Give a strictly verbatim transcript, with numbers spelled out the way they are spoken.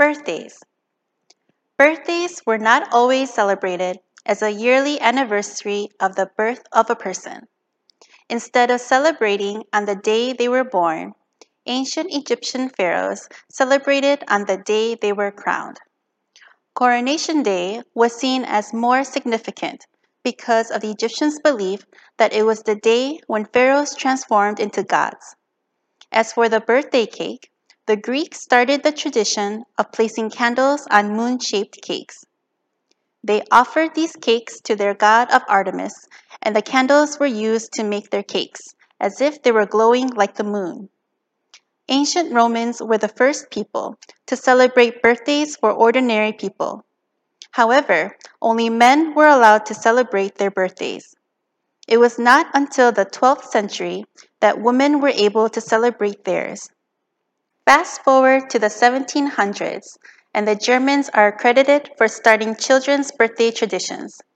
Birthdays. Birthdays were not always celebrated as a yearly anniversary of the birth of a person. Instead of celebrating on the day they were born, ancient Egyptian pharaohs celebrated on the day they were crowned. Coronation Day was seen as more significant because of the Egyptians' belief that it was the day when pharaohs transformed into gods. As for the birthday cake, the Greeks started the tradition of placing candles on moon-shaped cakes. They offered these cakes to their god of Artemis, and the candles were used to make their cakes, as if they were glowing like the moon. Ancient Romans were the first people to celebrate birthdays for ordinary people. However, only men were allowed to celebrate their birthdays. It was not until the twelfth century that women were able to celebrate theirs. Fast forward to the seventeen hundreds, and the Germans are credited for starting children's birthday traditions.